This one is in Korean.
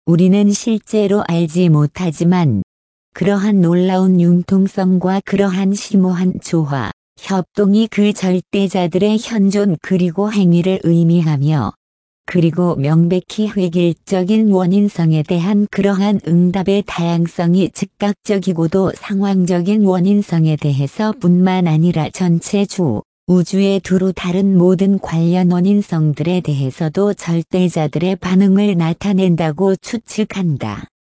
우리는 실제로 알지 못하지만 그러한 놀라운 융통성과 그러한 심오한 조화, 협동이 그 절대자들의 현존 그리고 행위를 의미하며 그리고 명백히 획일적인 원인성에 대한 그러한 응답의 다양성이 즉각적이고도 상황적인 원인성에 대해서 뿐만 아니라 전체 우주의 두루 다른 모든 관련 원인성들에 대해서도 절대자들의 반응을 나타낸다고 추측한다.